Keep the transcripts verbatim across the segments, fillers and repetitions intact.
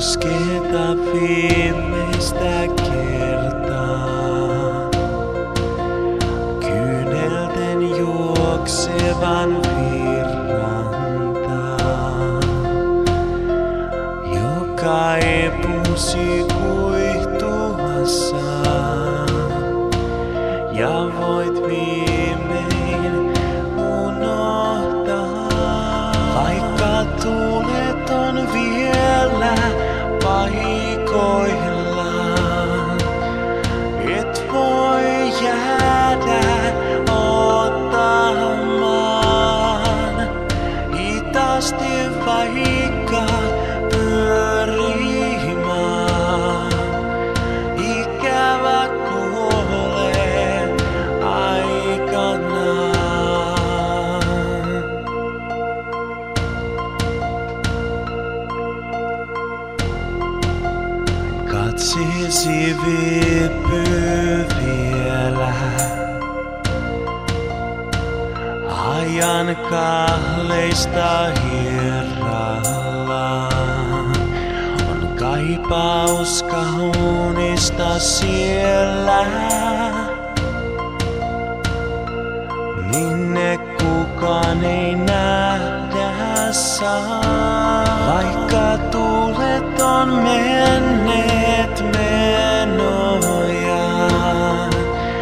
kosketa viimeistä kertaa. Kyynelten juoksevan virrantaa, joka epusi kuihtuassa, ja voit viimein unohtaa. Vaikka tuulet on vielä paikoillaan, et voi jäädä ottamaan. Hitaasti vaikka pyörimään, ikävä kuolee aikanaan. Katsisi viipyy vielä ajan kahleista hierrallaan. On kaipaus kaunista siellä, minne kukaan ei nähdä saa. Vaikka tuulet on menneet menojaan,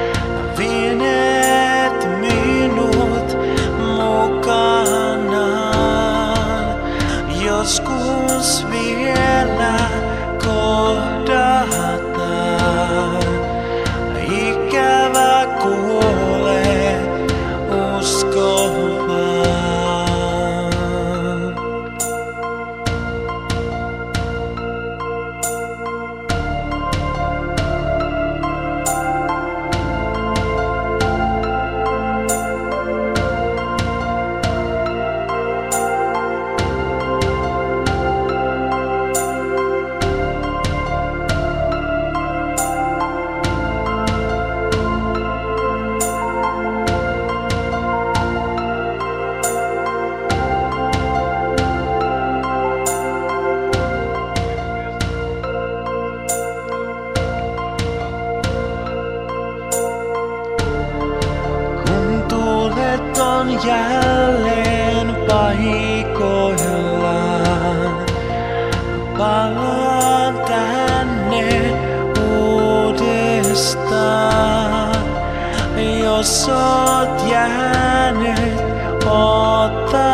vieneet minut mukanaan. Joskus vielä kohdataan, ikävä kuolee usko vaan. On jälleen paikoillaan, palaan tänne uudestaan. Jos oot jäänyt ottamaan.